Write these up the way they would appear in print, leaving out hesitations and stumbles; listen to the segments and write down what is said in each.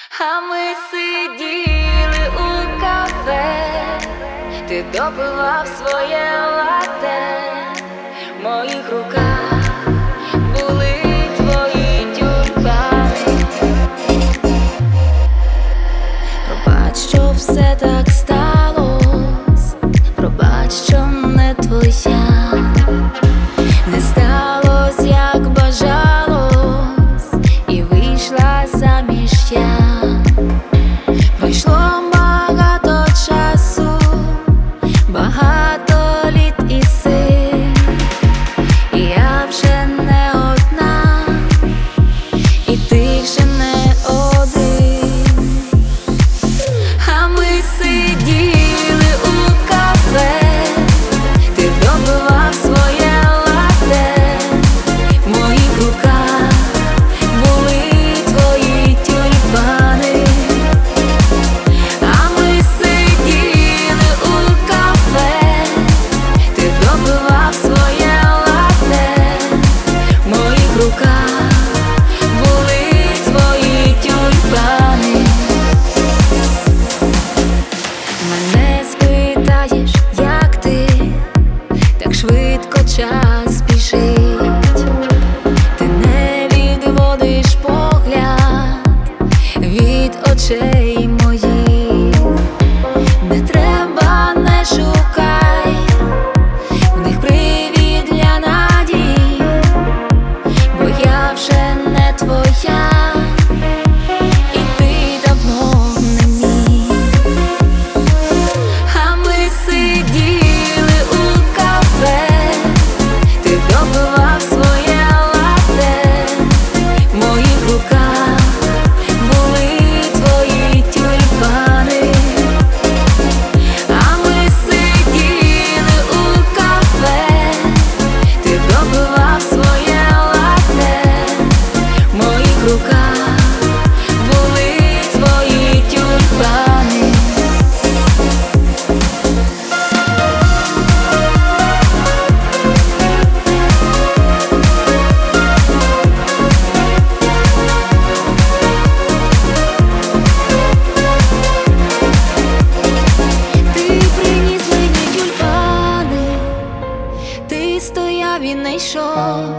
А ми сиділи у кафе, ти допивав своє лате, в моїх руках були твої тюльпани. Пробач, що все так сталось, пробач, що не твоя, не сталось, як бажалось, і вийшла заміж я. Пройшло багато часу, багато літ і сил, і я вже не одна, і ти вже не один. А ми сиділи у кафе, ти допивав своє лате, в моїх руках були твої тюльпани. А ми сиділи у кафе, ти допивав своє лате, в моїх руках були твої тюльпани. Мене спитаєш, як ти, так швидко час біжить, ти не відводиш погляд від очей моїх. Не треба, не шукай в них привід для надій, бо я вже не твоя, і ти давно не мій. А ми сиділи у кафе, ти допивав своє лате, в моїх руках були твої тюльпани. А ми сиділи у кафе, ти допивав своє лате, в моїх руках були твої тюльпани. Ти приніс мені тюльпани, ти стояв і не йшов.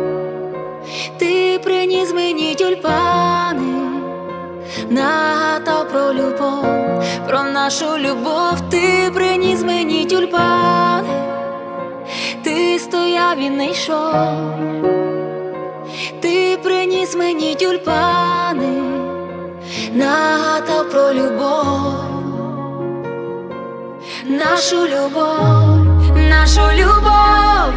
Ти приніс мені тюльпани, нагадав про любов, про нашу любов. Ти приніс мені тюльпани, ти стояв і не йшов. Ти приніс мені тюльпани, нагадав про любов, нашу любов, нашу любов.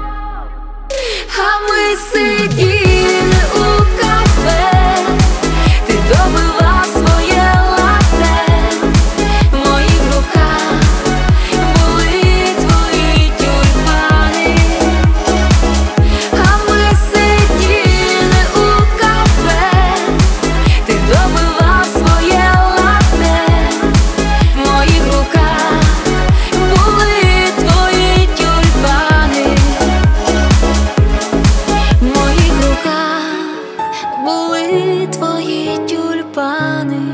А ми сиділи у кафе, ти допивав своє лате, в моїх руках були твої тюльпани. А ми сиділи у кафе, ти допивав своє лате, в моїх руках були твої тюльпани. В моїх руках були твої тюльпани.